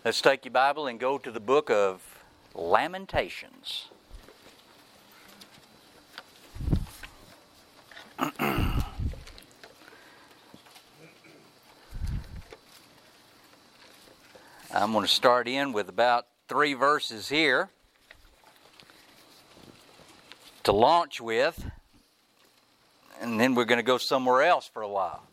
Let's take your Bible and go to the book of Lamentations. I'm going to start in with about 3 verses here to launch with, and then we're going to go somewhere else for a while.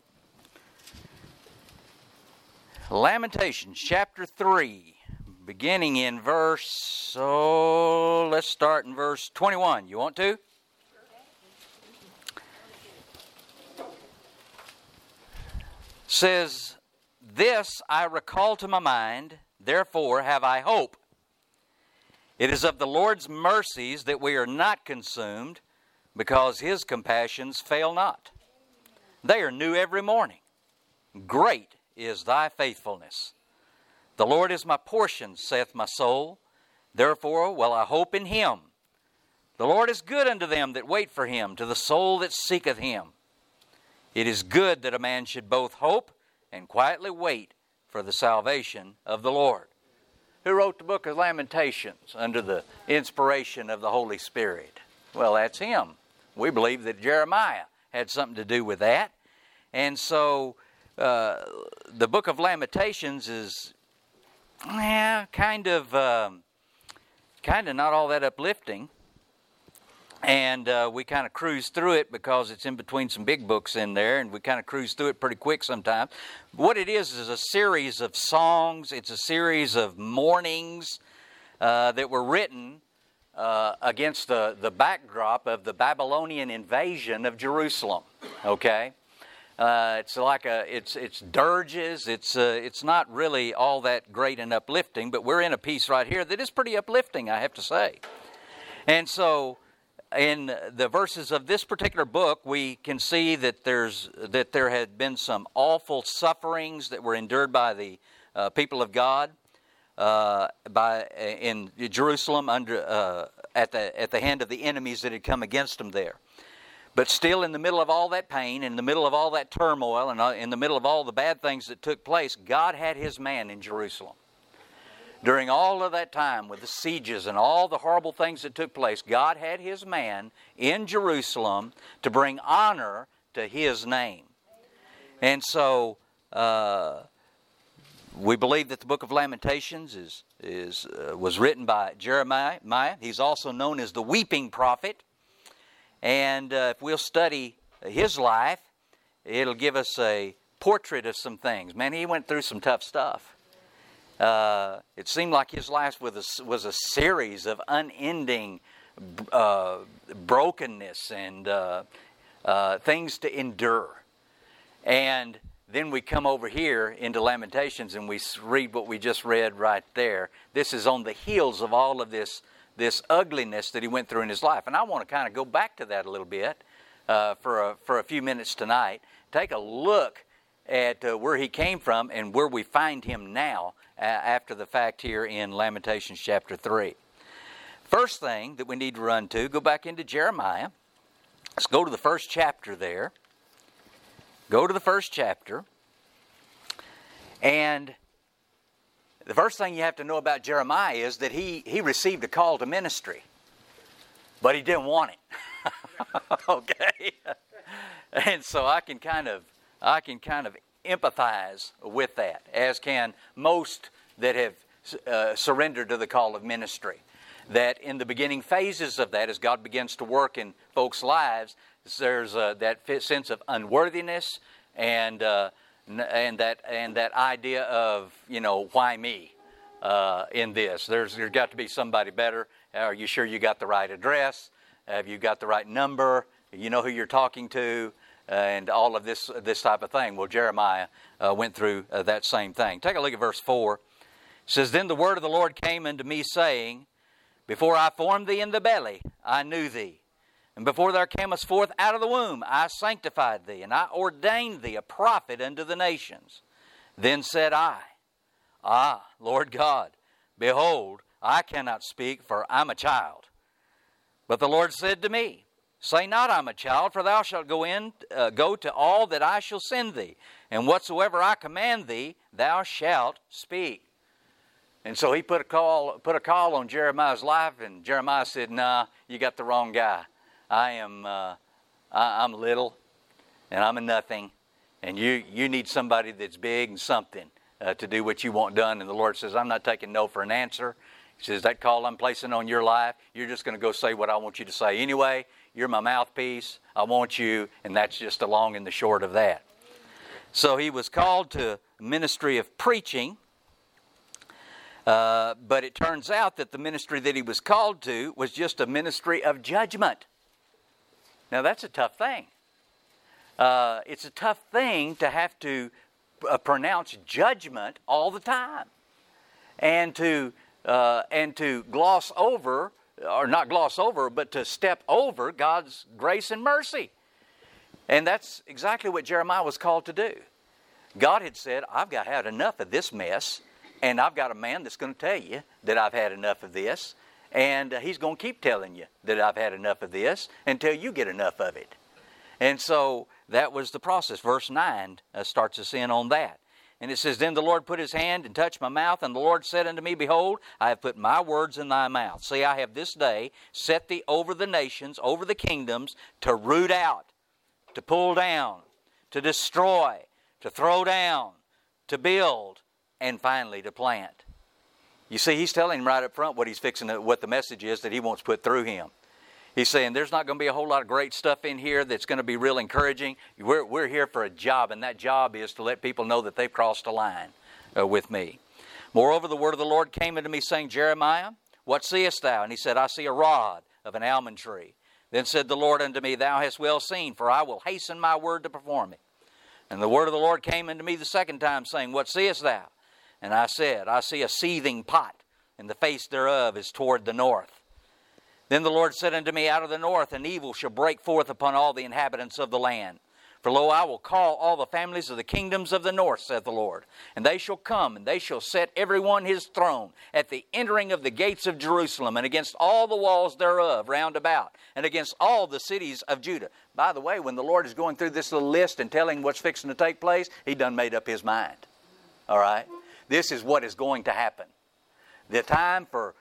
Lamentations chapter 3, beginning in verse, let's start in verse 21. You want to? Says, "This I recall to my mind, therefore have I hope. It is of the Lord's mercies that we are not consumed, because His compassions fail not. They are new every morning. Great is thy faithfulness. The Lord is my portion, saith my soul. Therefore will I hope in Him. The Lord is good unto them that wait for Him, to the soul that seeketh Him. It is good that a man should both hope and quietly wait for the salvation of the Lord." Who wrote the book of Lamentations under the inspiration of the Holy Spirit? Well, that's him. We believe that Jeremiah had something to do with that. And so the book of Lamentations is kind of not all that uplifting. And we kind of cruise through it because it's in between some big books in there, and we kind of cruise through it pretty quick sometimes. What it is a series of songs. It's a series of mournings that were written against the backdrop of the Babylonian invasion of Jerusalem. Okay, it's like it's dirges. It's not really all that great and uplifting, but we're in a piece right here that is pretty uplifting, I have to say. And so, in the verses of this particular book, we can see that there had been some awful sufferings that were endured by the people of God in Jerusalem at the hand of the enemies that had come against them there. But still, in the middle of all that pain, in the middle of all that turmoil, and in the middle of all the bad things that took place, God had His man in Jerusalem. During all of that time with the sieges and all the horrible things that took place, God had His man in Jerusalem to bring honor to His name. And so we believe that the book of Lamentations was written by Jeremiah. He's also known as the weeping prophet. And if we'll study his life, it'll give us a portrait of some things. Man, he went through some tough stuff. It seemed like his life was a series of unending brokenness and things to endure. And then we come over here into Lamentations and we read what we just read right there. This is on the heels of all of this ugliness that he went through in his life. And I want to kind of go back to that a little bit for a few minutes tonight. Take a look at where he came from and where we find him now after the fact here in Lamentations chapter 3. First thing that we need to run to, go back into Jeremiah. Let's go to the first chapter there. Go to the first chapter. And the first thing you have to know about Jeremiah is that he received a call to ministry, but he didn't want it. Okay? And so I can kind of empathize with that, as can most that have surrendered to the call of ministry. That in the beginning phases of that, as God begins to work in folks' lives, there's that sense of unworthiness and that idea of, why me in this? There's got to be somebody better. Are you sure you got the right address? Have you got the right number? You know who you're talking to? And all of this type of thing. Well, Jeremiah went through that same thing. Take a look at verse 4. It says, "Then the word of the Lord came unto me, saying, Before I formed thee in the belly, I knew thee. And before thou camest forth out of the womb, I sanctified thee, and I ordained thee a prophet unto the nations. Then said I, Lord God, behold, I cannot speak, for I'm a child. But the Lord said to me, Say not, I'm a child, for thou shalt go to all that I shall send thee, and whatsoever I command thee, thou shalt speak." And so he put a call on Jeremiah's life, and Jeremiah said, "Nah, you got the wrong guy. I'm little, and I'm a nothing, and you need somebody that's big and something to do what you want done." And the Lord says, "I'm not taking no for an answer." He says, "That call I'm placing on your life, you're just going to go say what I want you to say anyway. You're my mouthpiece. I want you," and that's just the long and the short of that. So he was called to ministry of preaching. But it turns out that the ministry that he was called to was just a ministry of judgment. Now that's a tough thing. It's a tough thing to have to pronounce judgment all the time, and to gloss over, or not gloss over, but to step over God's grace and mercy. And that's exactly what Jeremiah was called to do. God had said, "I've had enough of this mess. And I've got a man that's going to tell you that I've had enough of this. And he's going to keep telling you that I've had enough of this until you get enough of it." And so that was the process. Verse 9 starts us in on that. And it says, "Then the Lord put his hand and touched my mouth. And the Lord said unto me, Behold, I have put my words in thy mouth. See, I have this day set thee over the nations, over the kingdoms, to root out, to pull down, to destroy, to throw down, to build, and finally to plant." You see, he's telling him right up front what the message is that he wants put through him. He's saying there's not going to be a whole lot of great stuff in here that's going to be real encouraging. We're here for a job, and that job is to let people know that they've crossed a line with me. "Moreover, the word of the Lord came unto me, saying, Jeremiah, what seest thou? And he said, I see a rod of an almond tree. Then said the Lord unto me, Thou hast well seen, for I will hasten my word to perform it. And the word of the Lord came unto me the second time, saying, What seest thou? And I said, I see a seething pot, and the face thereof is toward the north. Then the Lord said unto me, Out of the north an evil shall break forth upon all the inhabitants of the land. For lo, I will call all the families of the kingdoms of the north, saith the Lord. And they shall come, and they shall set every one his throne at the entering of the gates of Jerusalem, and against all the walls thereof round about, and against all the cities of Judah. By the way, when the Lord is going through this little list and telling what's fixing to take place, He done made up His mind. All right? This is what is going to happen. The time for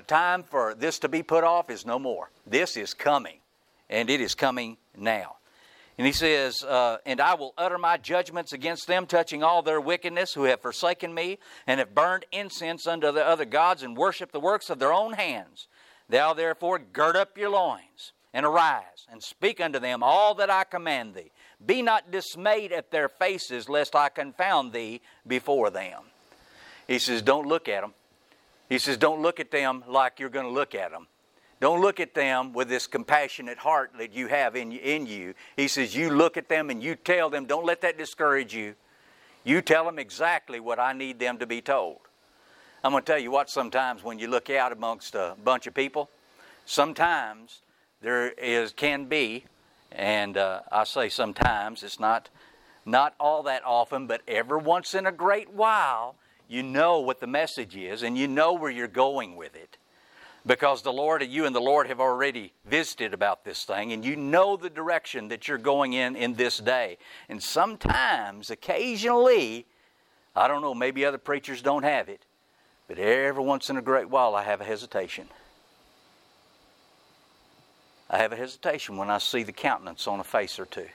this to be put off is no more. This is coming, and it is coming now. And he says, And I will utter my judgments against them, touching all their wickedness, who have forsaken me, and have burned incense unto the other gods, and worshipped the works of their own hands. Thou therefore gird up your loins, and arise, and speak unto them all that I command thee. Be not dismayed at their faces, lest I confound thee before them. He says, don't look at them. He says, don't look at them like you're going to look at them. Don't look at them with this compassionate heart that you have in you. He says, you look at them and you tell them, don't let that discourage you. You tell them exactly what I need them to be told. I'm going to tell you what, sometimes when you look out amongst a bunch of people, sometimes there can be, and I say sometimes, it's not all that often, but every once in a great while, you know what the message is and you know where you're going with it. Because you and the Lord have already visited about this thing, and you know the direction that you're going in this day. And sometimes, occasionally, I don't know, maybe other preachers don't have it, but every once in a great while I have a hesitation. I have a hesitation when I see the countenance on a face or two.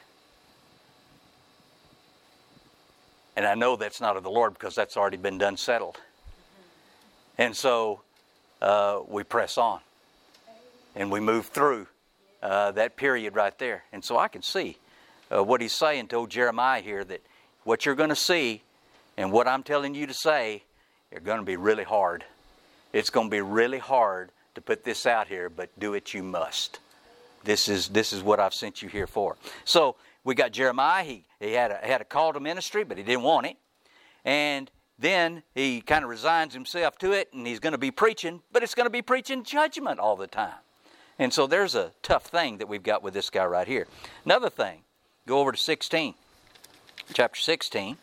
And I know that's not of the Lord because that's already been done settled. And so we press on. And we move through that period right there. And so I can see what he's saying to Jeremiah here, that what you're going to see and what I'm telling you to say are going to be really hard. It's going to be really hard to put this out here, but do it you must. This is what I've sent you here for. So we got Jeremiah. He had a call to ministry, but he didn't want it. And then he kind of resigns himself to it, and he's going to be preaching, but it's going to be preaching judgment all the time. And so there's a tough thing that we've got with this guy right here. Another thing, go over to 16, chapter 16.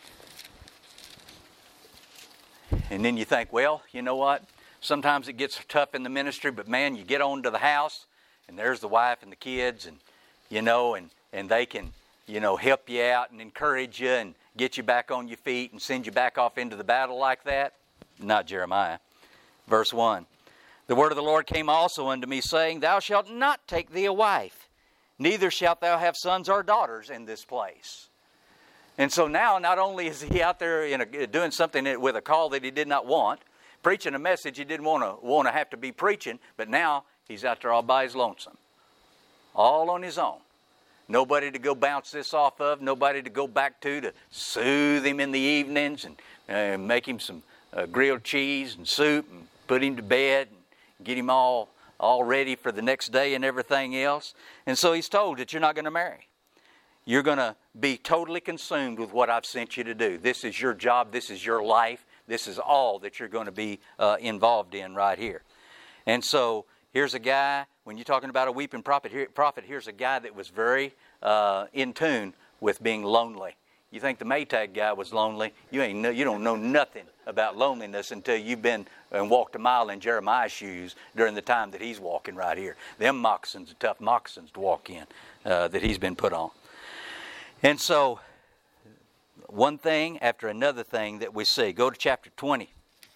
And then you think, well, you know what? Sometimes it gets tough in the ministry, but man, you get on to the house, and there's the wife and the kids, and and they can, help you out and encourage you and get you back on your feet and send you back off into the battle like that. not Jeremiah. Verse 1. The word of the Lord came also unto me, saying, Thou shalt not take thee a wife, neither shalt thou have sons or daughters in this place. And so now, not only is he out there doing something with a call that he did not want, preaching a message he didn't want to have to be preaching, but now he's out there all by his lonesome, all on his own. Nobody to go bounce this off of, nobody to go back to soothe him in the evenings and make him some grilled cheese and soup and put him to bed and get him all ready for the next day and everything else. And so he's told that you're not going to marry. You're going to be totally consumed with what I've sent you to do. This is your job. This is your life. This is all that you're going to be involved in right here. And so here's a guy, when you're talking about a weeping prophet, here's a guy that was very in tune with being lonely. You think the Maytag guy was lonely? You don't know nothing about loneliness until you've been and walked a mile in Jeremiah's shoes during the time that he's walking right here. Them moccasins are tough moccasins to walk in that he's been put on. And so, one thing after another thing that we see. Go to chapter 20.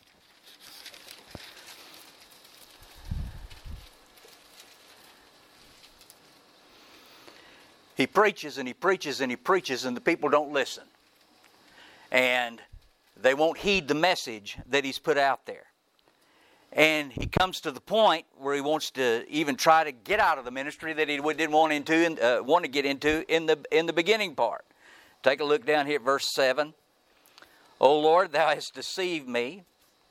He preaches and he preaches and he preaches, and the people don't listen. And they won't heed the message that he's put out there. And he comes to the point where he wants to even try to get out of the ministry that he didn't want to get into in the beginning part. Take a look down here at verse 7. O Lord, thou hast deceived me.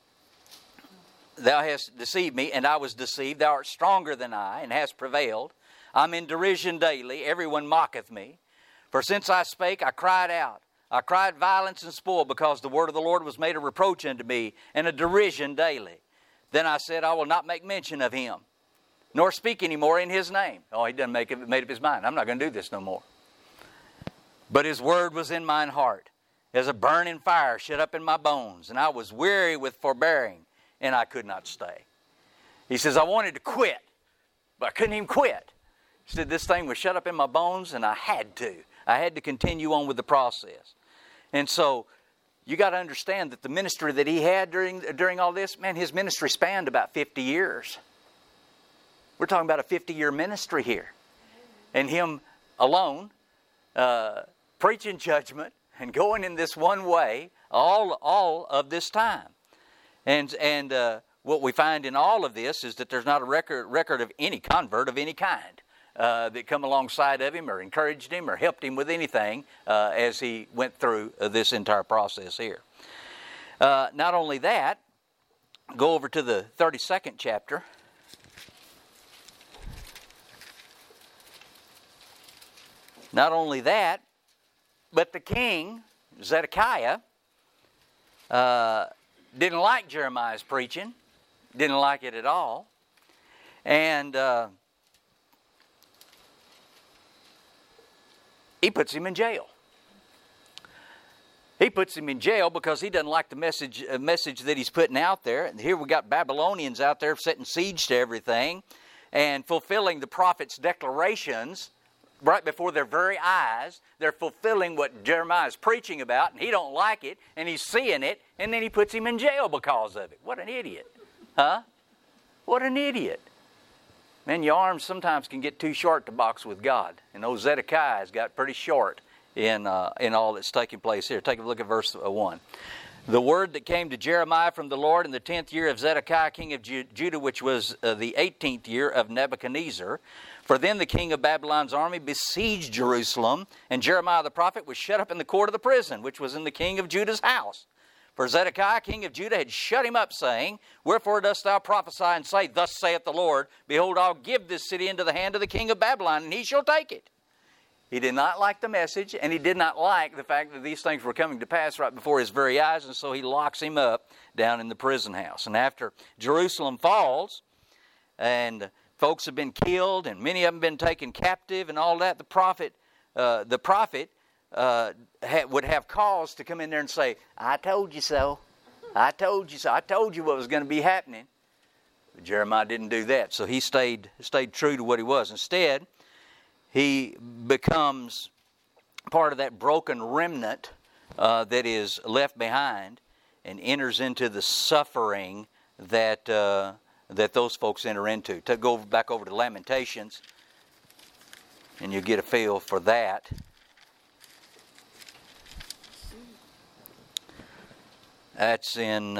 Thou hast deceived me, and I was deceived. Thou art stronger than I, and hast prevailed. I'm in derision daily. Everyone mocketh me. For since I spake, I cried out. I cried violence and spoil, because the word of the Lord was made a reproach unto me, and a derision daily. Then I said, I will not make mention of him, nor speak any more in his name. Oh, he done made up his mind. I'm not going to do this no more. But his word was in mine heart, as a burning fire shut up in my bones, and I was weary with forbearing, and I could not stay. He says, I wanted to quit, but I couldn't even quit. He said, this thing was shut up in my bones, and I had to. I had to continue on with the process. And so, you got to understand that the ministry that he had during all this, man, his ministry spanned about 50 years. We're talking about a 50-year ministry here. And him alone, preaching judgment and going in this one way all of this time. And what we find in all of this is that there's not a record of any convert of any kind that come alongside of him or encouraged him or helped him with anything as he went through this entire process here. Not only that, go over to the 32nd chapter. Not only that, but the king, Zedekiah, didn't like Jeremiah's preaching, didn't like it at all, and he puts him in jail. He puts him in jail because he doesn't like the message that he's putting out there. And here we got Babylonians out there setting siege to everything and fulfilling the prophet's declarations right before their very eyes. They're fulfilling what Jeremiah is preaching about, and he don't like it, and he's seeing it, and then he puts him in jail because of it. What an idiot. Huh? What an idiot. Man, your arms sometimes can get too short to box with God. And old Zedekiah's got pretty short in all that's taking place here. Take a look at verse 1. The word that came to Jeremiah from the Lord in the 10th year of Zedekiah, king of Judah, which was the 18th year of Nebuchadnezzar. For then the king of Babylon's army besieged Jerusalem, and Jeremiah the prophet was shut up in the court of the prison, which was in the king of Judah's house. For Zedekiah, king of Judah, had shut him up, saying, Wherefore dost thou prophesy and say, Thus saith the Lord, Behold, I'll give this city into the hand of the king of Babylon, and he shall take it. He did not like the message, and he did not like the fact that these things were coming to pass right before his very eyes, and so he locks him up down in the prison house. And after Jerusalem falls, and folks have been killed, and many of them been taken captive, and all that, the prophet would have cause to come in there and say, I told you so. I told you so. I told you what was going to be happening. But Jeremiah didn't do that, so he stayed true to what he was. Instead, he becomes part of that broken remnant that is left behind, and enters into the suffering that that those folks enter into. To go back over to Lamentations, and you get a feel for that. That's in,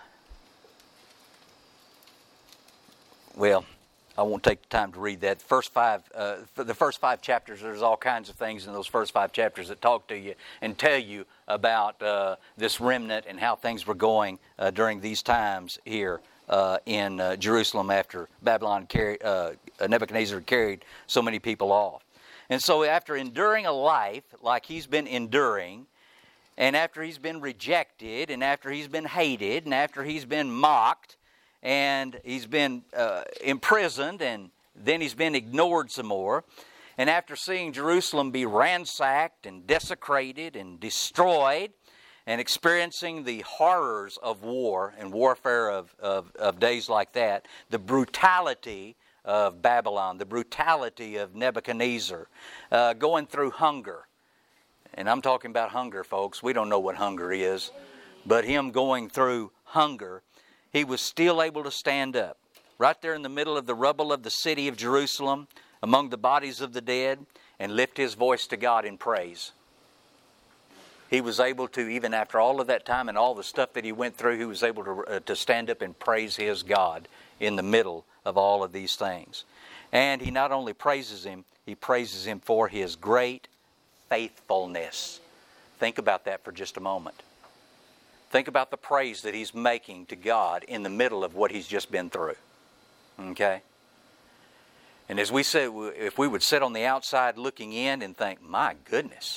well, I won't take the time to read that. The first five chapters, there's all kinds of things in those first 5 chapters that talk to you and tell you about this remnant and how things were going during these times here in Jerusalem after Nebuchadnezzar carried so many people off. And so after enduring a life like he's been enduring, and after he's been rejected, and after he's been hated, and after he's been mocked, and he's been imprisoned, and then he's been ignored some more, and after seeing Jerusalem be ransacked and desecrated and destroyed, and experiencing the horrors of war and warfare of days like that, the brutality of Babylon, the brutality of Nebuchadnezzar, going through hunger. And I'm talking about hunger, folks. We don't know what hunger is. But him going through hunger, he was still able to stand up. Right there in the middle of the rubble of the city of Jerusalem, among the bodies of the dead, and lift his voice to God in praise. He was able to, even after all of that time and all the stuff that he went through, he was able to stand up and praise his God in the middle of all of these things. And he not only praises him, he praises him for his great faithfulness. Think about that for just a moment. Think about the praise that he's making to God in the middle of what he's just been through. Okay? And as we said, if we would sit on the outside looking in and think, my goodness,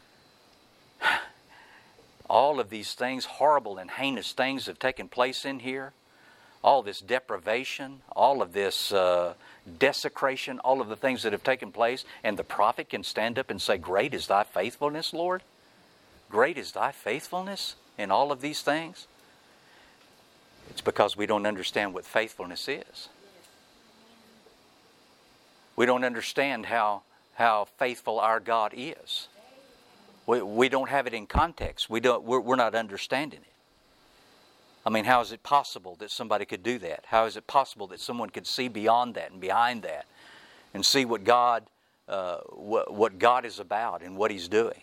all of these things, horrible and heinous things have taken place in here. All this deprivation, all of this desecration, all of the things that have taken place, and the prophet can stand up and say, great is thy faithfulness, Lord. Great is thy faithfulness in all of these things. It's because we don't understand what faithfulness is. We don't understand how faithful our God is. We don't have it in context. We're not understanding it. I mean, how is it possible that somebody could do that? How is it possible that someone could see beyond that and behind that and see what God is about and what He's doing?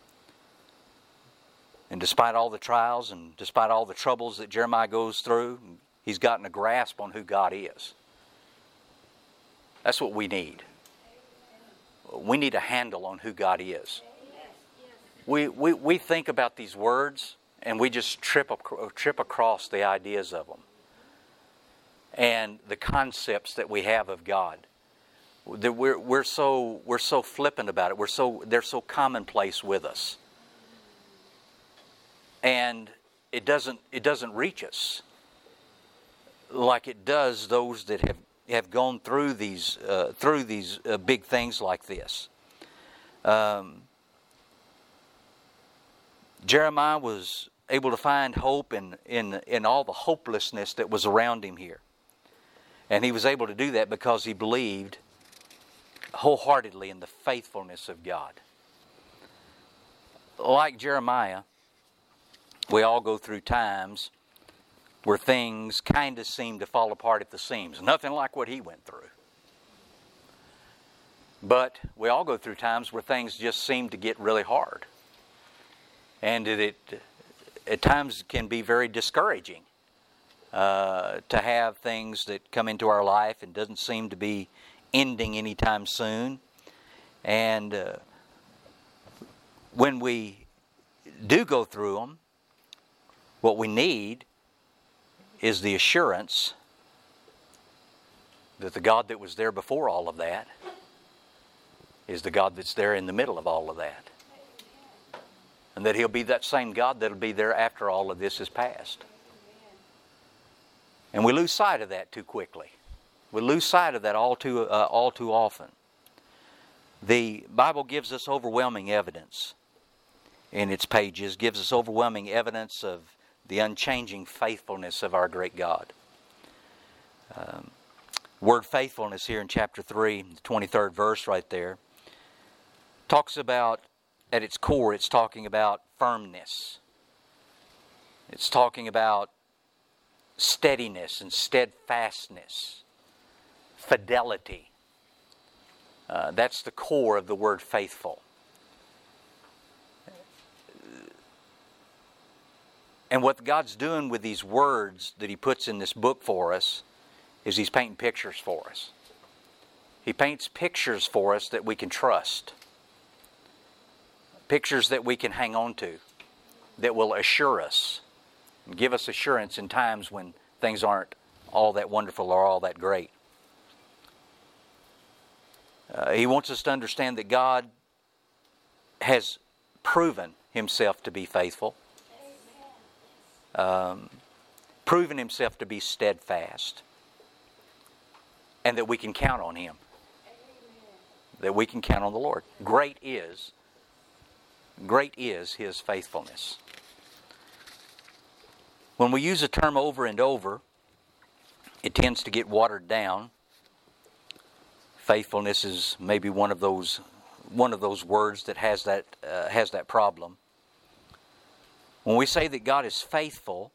And despite all the trials and despite all the troubles that Jeremiah goes through, he's gotten a grasp on who God is. That's what we need. We need a handle on who God is. We think about these words and we just trip across the ideas of them and the concepts that we have of God. That we're so flippant about it. They're so commonplace with us, and it doesn't reach us like it does those that have gone through these big things like this. Jeremiah was able to find hope in all the hopelessness that was around him here. And he was able to do that because he believed wholeheartedly in the faithfulness of God. Like Jeremiah, we all go through times where things kind of seem to fall apart at the seams. Nothing like what he went through. But we all go through times where things just seem to get really hard. And it at times can be very discouraging to have things that come into our life and doesn't seem to be ending anytime soon. And when we do go through them, what we need is the assurance that the God that was there before all of that is the God that's there in the middle of all of that. And that He'll be that same God that'll be there after all of this is past. And we lose sight of that too quickly. We lose sight of that all too often. The Bible gives us overwhelming evidence in its pages, gives us overwhelming evidence of the unchanging faithfulness of our great God. Word faithfulness here in chapter 3, the 23rd verse right there, talks about, at its core, it's talking about firmness. It's talking about steadiness and steadfastness, fidelity. That's the core of the word faithful. And what God's doing with these words that He puts in this book for us is He's painting pictures for us. He paints pictures for us that we can trust. Pictures that we can hang on to, that will assure us and give us assurance in times when things aren't all that wonderful or all that great. He wants us to understand that God has proven Himself to be faithful, proven Himself to be steadfast, and that we can count on Him. That we can count on the Lord. Great is His faithfulness. When we use a term over and over, it tends to get watered down. Faithfulness is maybe one of those words that has that problem. When we say that God is faithful,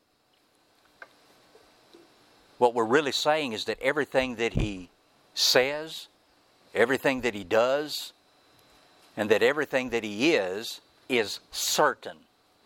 what we're really saying is that everything that He says, everything that He does, and that everything that He is certain.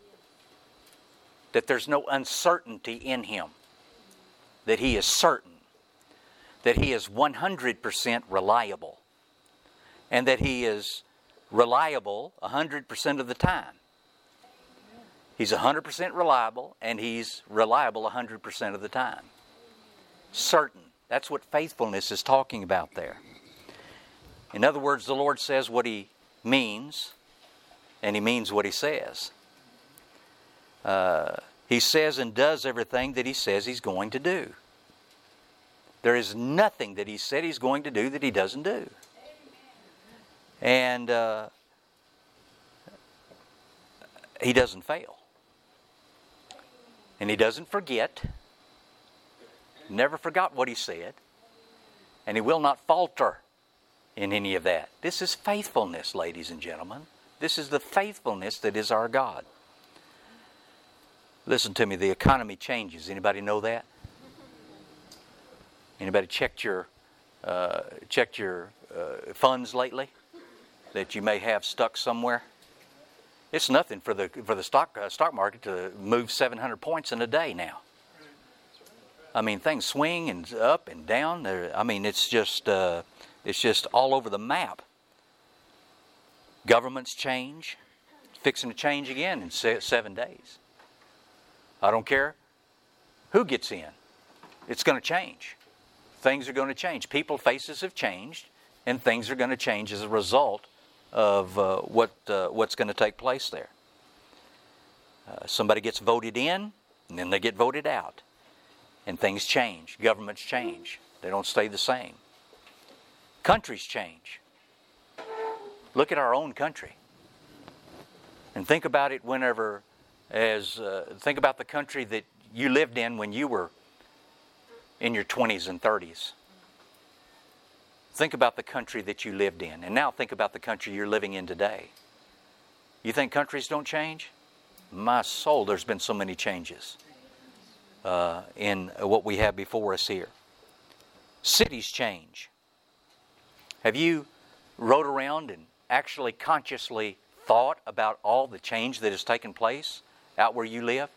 That there's no uncertainty in Him. That He is certain. That He is 100% reliable. And that He is reliable 100% of the time. He's 100% reliable, and He's reliable 100% of the time. Certain. That's what faithfulness is talking about there. In other words, the Lord says what He means, and He means what He says. He says and does everything that He says He's going to do. There is nothing that He said He's going to do that He doesn't do. And He doesn't fail. And He doesn't forget. Never forgot what He said. And He will not falter in any of that. This is faithfulness, ladies and gentlemen. This is the faithfulness that is our God. Listen to me, the economy changes. Anybody know that? Anybody checked your funds lately that you may have stuck somewhere? It's nothing for the stock market to move 700 points in a day now. I mean, things swing and up and down. I mean, it's just all over the map. Governments change, fixing to change again in 7 days. I don't care who gets in. It's going to change. Things are going to change. People's faces have changed, and things are going to change as a result of what's going to take place there. Somebody gets voted in, and then they get voted out. And things change. Governments change. They don't stay the same. Countries change. Look at our own country. And think about it think about the country that you lived in when you were in your 20s and 30s. Think about the country that you lived in. And now think about the country you're living in today. You think countries don't change? My soul, there's been so many changes in what we have before us here. Cities change. Have you rode around and actually consciously thought about all the change that has taken place out where you live?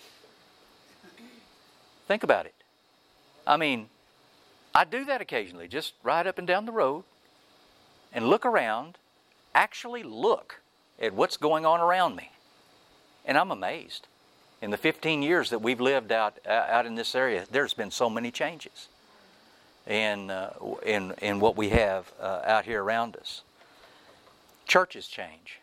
Think about it. I mean, I do that occasionally. Just ride up and down the road and look around. Actually look at what's going on around me. And I'm amazed. In the 15 years that we've lived out in this area, there's been so many changes in what we have out here around us. Churches change.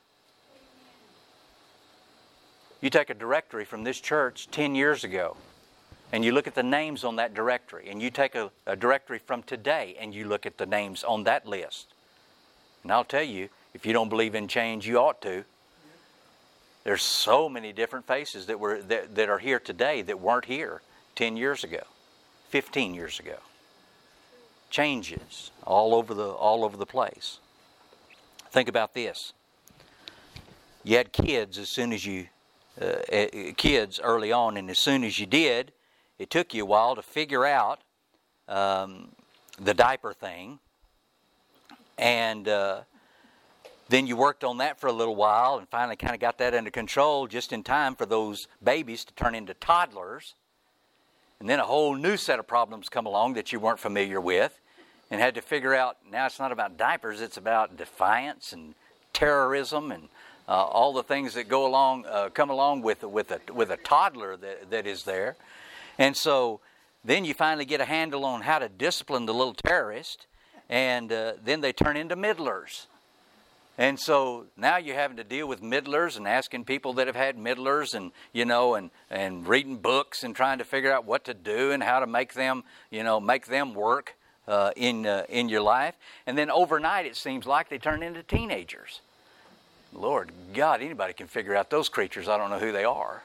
You take a directory from this church 10 years ago, and you look at the names on that directory, and you take a directory from today, and you look at the names on that list. And I'll tell you, if you don't believe in change, you ought to. There's so many different faces that are here today that weren't here 10 years ago, 15 years ago. Changes all over the place. Think about this. You had kids as soon as you kids early on, and as soon as you did, it took you a while to figure out the diaper thing, and then you worked on that for a little while and finally kind of got that under control just in time for those babies to turn into toddlers. And then a whole new set of problems come along that you weren't familiar with and had to figure out, now it's not about diapers, it's about defiance and terrorism and all the things that come along with a toddler that is there. And so then you finally get a handle on how to discipline the little terrorist, and then they turn into middlers. And so now you're having to deal with middlers and asking people that have had middlers and, and reading books and trying to figure out what to do and how to make them work in your life. And then overnight it seems like they turn into teenagers. Lord God, anybody can figure out those creatures. I don't know who they are.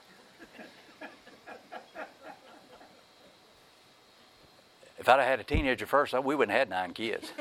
If I'd have had a teenager first, we wouldn't have had 9 kids.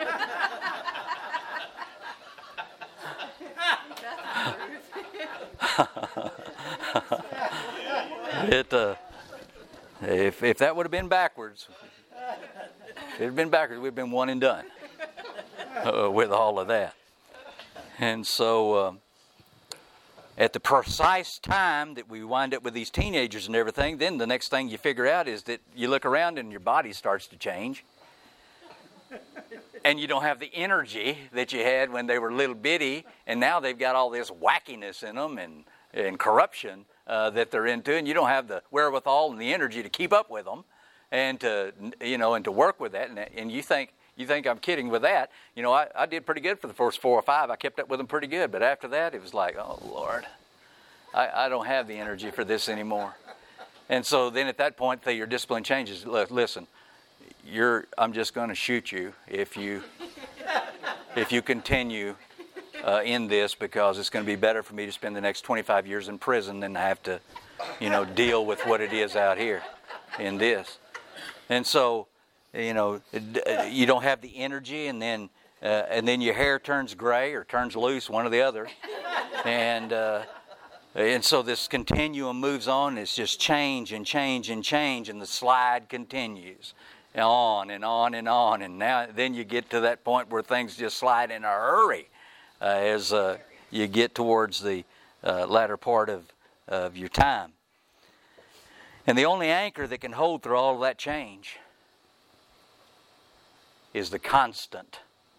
If that would have been backwards, we'd have been one and done with all of that. And so at the precise time that we wind up with these teenagers and everything, then the next thing you figure out is that you look around and your body starts to change. And you don't have the energy that you had when they were little bitty, and now they've got all this wackiness in them and corruption that they're into, and you don't have the wherewithal and the energy to keep up with them and to work with that. And you think I'm kidding with that. I did pretty good for the first 4 or 5. I kept up with them pretty good, but after that, it was like, oh Lord, I don't have the energy for this anymore. And so then at that point, your discipline changes. Listen. I'm just going to shoot you if you continue in this, because it's going to be better for me to spend the next 25 years in prison than to have to, deal with what it is out here in this. And so, you don't have the energy, and then your hair turns gray or turns loose, one or the other, and so this continuum moves on. It's just change and change and change, and the slide continues. On and on and on, and then you get to that point where things just slide in a hurry as you get towards the latter part of your time. And the only anchor that can hold through all of that change is the constant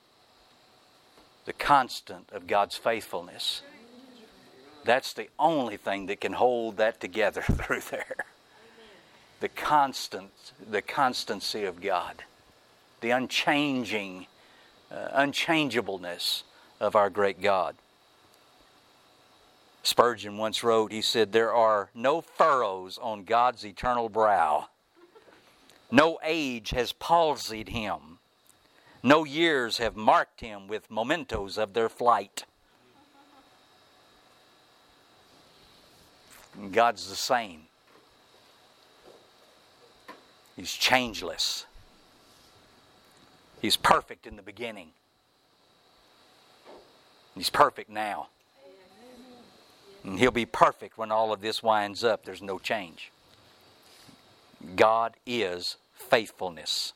of God's faithfulness. That's the only thing that can hold that together through there. The constancy of God, the unchangeableness of our great God. Spurgeon once wrote, he said, "There are no furrows on God's eternal brow. No age has palsied him. No years have marked him with mementos of their flight." And God's the same. He's changeless. He's perfect in the beginning. He's perfect now. And He'll be perfect when all of this winds up. There's no change. God is faithfulness.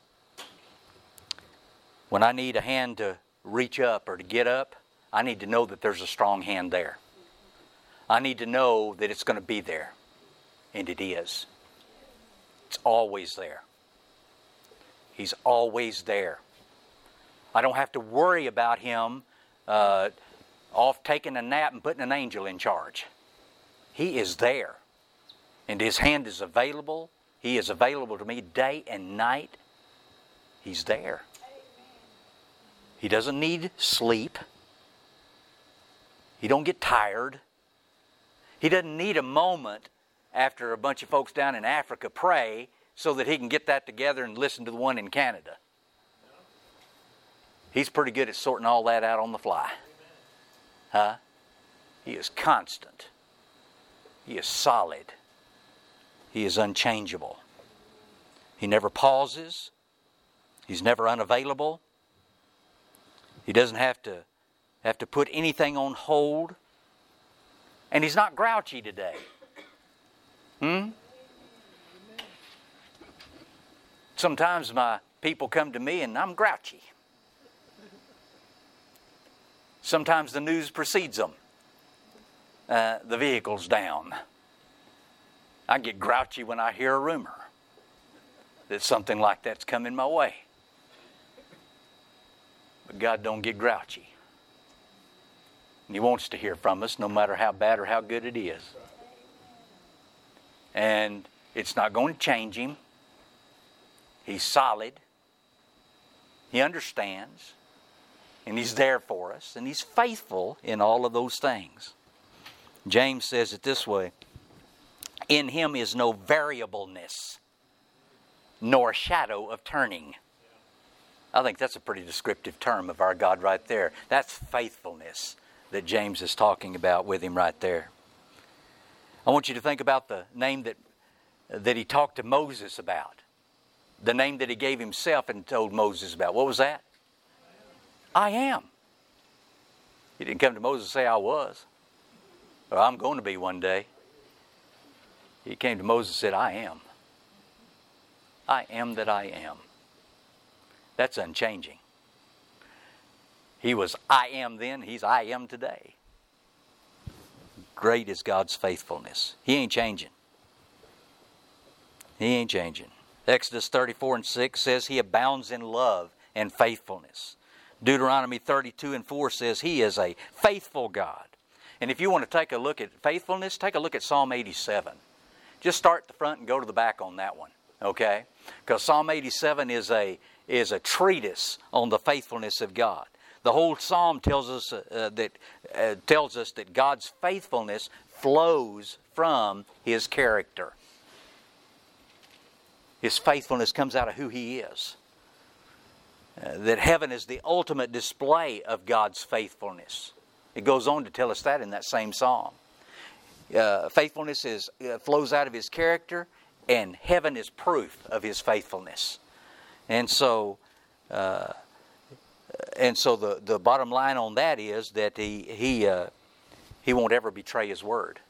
When I need a hand to reach up or to get up, I need to know that there's a strong hand there. I need to know that it's going to be there. And it is. It's always there. He's always there. I don't have to worry about Him off taking a nap and putting an angel in charge. He is there. And His hand is available. He is available to me day and night. He's there. He doesn't need sleep. He don't get tired. He doesn't need a moment after a bunch of folks down in Africa pray so that He can get that together and listen to the one in Canada. He's pretty good at sorting all that out on the fly. He is constant. He is solid. He is unchangeable. He never pauses. He's never unavailable. He doesn't have to put anything on hold. And He's not grouchy today. Sometimes my people come to me and I'm grouchy. Sometimes the news precedes them. The vehicle's down. I get grouchy when I hear a rumor that something like that's coming my way. But God don't get grouchy. And He wants to hear from us no matter how bad or how good it is. And it's not going to change Him. He's solid. He understands. And He's there for us. And He's faithful in all of those things. James says it this way. In Him is no variableness, nor shadow of turning. I think that's a pretty descriptive term of our God right there. That's faithfulness that James is talking about with Him right there. I want you to think about the name that He talked to Moses about. The name that He gave Himself and told Moses about. What was that? I am. He didn't come to Moses and say, I was. Or I'm going to be one day. He came to Moses and said, I am. I am that I am. That's unchanging. He was I am then. He's I am today. Great is God's faithfulness. He ain't changing. He ain't changing. Exodus 34:6 says He abounds in love and faithfulness. Deuteronomy 32:4 says He is a faithful God. And if you want to take a look at faithfulness, take a look at Psalm 87. Just start at the front and go to the back on that one, okay? Because Psalm 87 is a treatise on the faithfulness of God. The whole psalm tells us that God's faithfulness flows from His character. His faithfulness comes out of who He is. That heaven is the ultimate display of God's faithfulness. It goes on to tell us that in that same psalm. Faithfulness flows out of His character, and heaven is proof of His faithfulness. And so the bottom line on that is that He won't ever betray His word.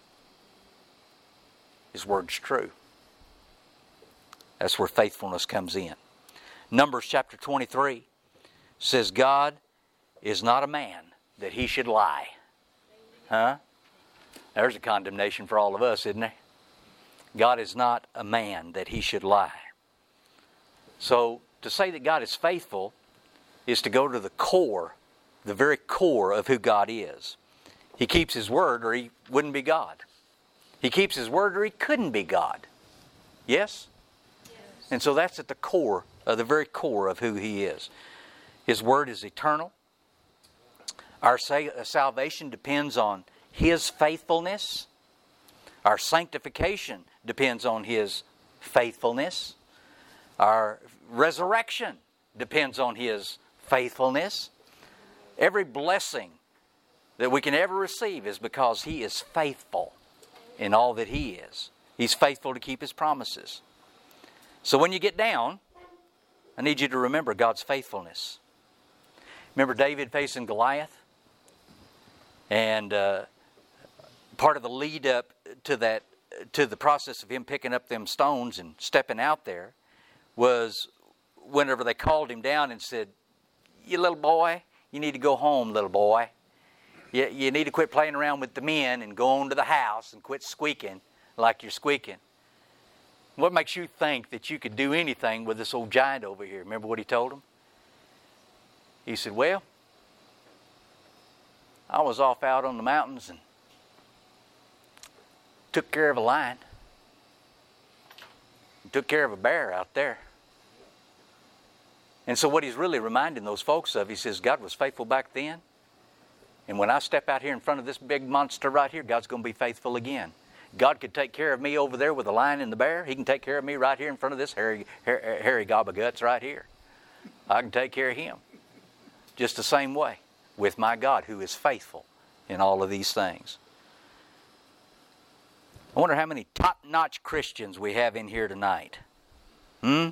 His word's true. That's where faithfulness comes in. Numbers chapter 23 says God is not a man that He should lie. Huh? There's a condemnation for all of us, isn't there? God is not a man that He should lie. So to say that God is faithful is to go to the core, the very core of who God is. He keeps His word or He wouldn't be God. He keeps His word or He couldn't be God. Yes? And so that's at the core, the very core of who He is. His word is eternal. Our salvation depends on His faithfulness. Our sanctification depends on His faithfulness. Our resurrection depends on His faithfulness. Every blessing that we can ever receive is because He is faithful in all that He is. He's faithful to keep His promises. So when you get down, I need you to remember God's faithfulness. Remember David facing Goliath? And part of the lead up to that, to the process of him picking up them stones and stepping out there, was whenever they called him down and said, "You little boy, you need to go home, little boy. You need to quit playing around with the men and go on to the house and quit squeaking like you're squeaking." What makes you think that you could do anything with this old giant over here? Remember what he told him? He said, "Well, I was off out on the mountains and took care of a lion. And took care of a bear out there." And so what he's really reminding those folks of, he says, God was faithful back then. And when I step out here in front of this big monster right here, God's going to be faithful again. God could take care of me over there with the lion and the bear. He can take care of me right here in front of this hairy gobbleguts right here. I can take care of him. Just the same way with my God who is faithful in all of these things. I wonder how many top-notch Christians we have in here tonight. Let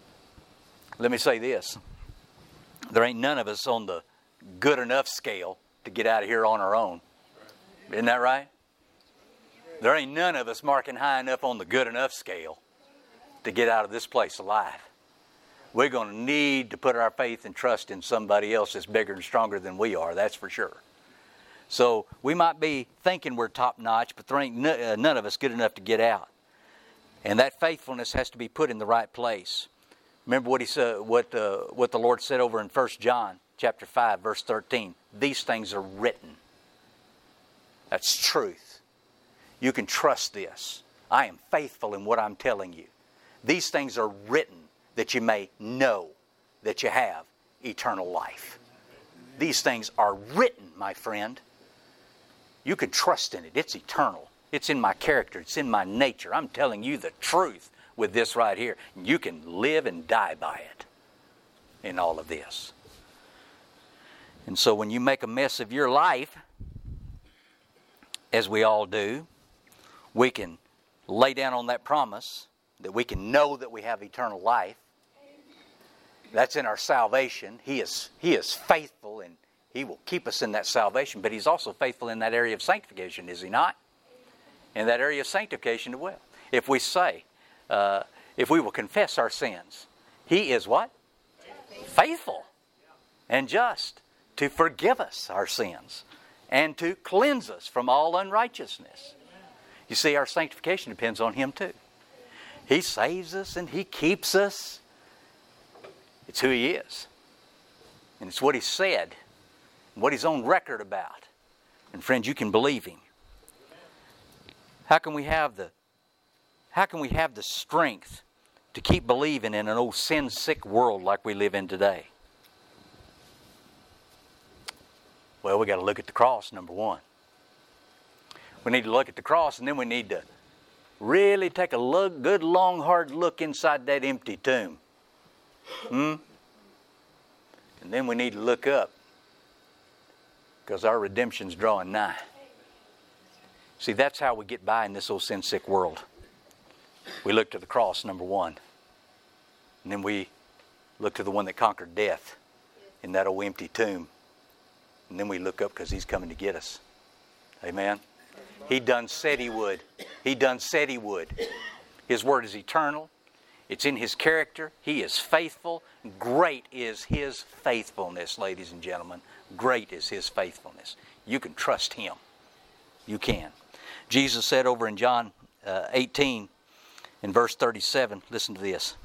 me say this. There ain't none of us on the good enough scale to get out of here on our own. Isn't that right? There ain't none of us marking high enough on the good enough scale to get out of this place alive. We're going to need to put our faith and trust in somebody else that's bigger and stronger than we are, that's for sure. So we might be thinking we're top notch, but there ain't none of us good enough to get out. And that faithfulness has to be put in the right place. Remember what he said, what the Lord said over in 1 John chapter 5, verse 13. These things are written. That's truth. You can trust this. I am faithful in what I'm telling you. These things are written that you may know that you have eternal life. These things are written, my friend. You can trust in it. It's eternal. It's in my character. It's in my nature. I'm telling you the truth with this right here. You can live and die by it in all of this. And so when you make a mess of your life, as we all do, we can lay down on that promise that we can know that we have eternal life. That's in our salvation. He is faithful, and He will keep us in that salvation, but He's also faithful in that area of sanctification, is He not? In that area of sanctification as well. If we say, if we will confess our sins, He is what? Faithful and just to forgive us our sins and to cleanse us from all unrighteousness. You see, our sanctification depends on Him too. He saves us and He keeps us. It's who He is. And it's what He said, what He's on record about. And friends, you can believe Him. How can we have the strength to keep believing in an old sin-sick world like we live in today? Well, we got to look at the cross, number one. We need to look at the cross, and then we need to really take a good, long, hard look inside that empty tomb. And then we need to look up, because our redemption's drawing nigh. See, that's how we get by in this old sin-sick world. We look to the cross, number one. And then we look to the one that conquered death in that old empty tomb. And then we look up because He's coming to get us. Amen? He done said He would. He done said He would. His word is eternal. It's in His character. He is faithful. Great is His faithfulness, ladies and gentlemen. Great is His faithfulness. You can trust Him. You can. Jesus said over in John 18 in verse 37, listen to this.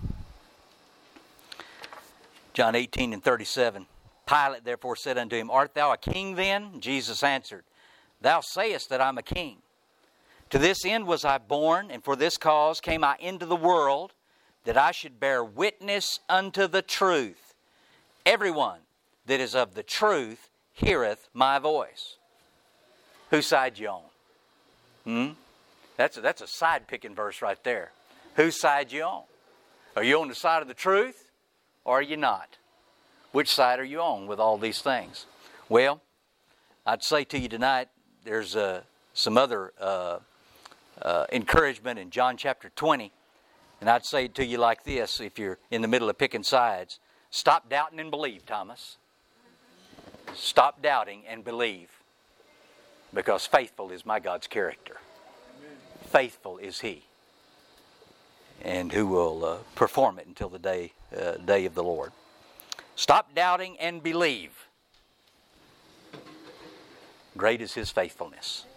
John 18 and 37. Pilate therefore said unto Him, Art thou a king then? Jesus answered, Thou sayest that I'm a king. To this end was I born, and for this cause came I into the world, that I should bear witness unto the truth. Everyone that is of the truth heareth my voice. Whose side you on? That's a side-picking verse right there. Whose side you on? Are you on the side of the truth, or are you not? Which side are you on with all these things? Well, I'd say to you tonight, there's some other encouragement in John chapter 20. And I'd say to you like this, if you're in the middle of picking sides. Stop doubting and believe, Thomas. Stop doubting and believe. Because faithful is my God's character. Faithful is He. And who will perform it until the day of the Lord. Stop doubting and believe. Great is His faithfulness.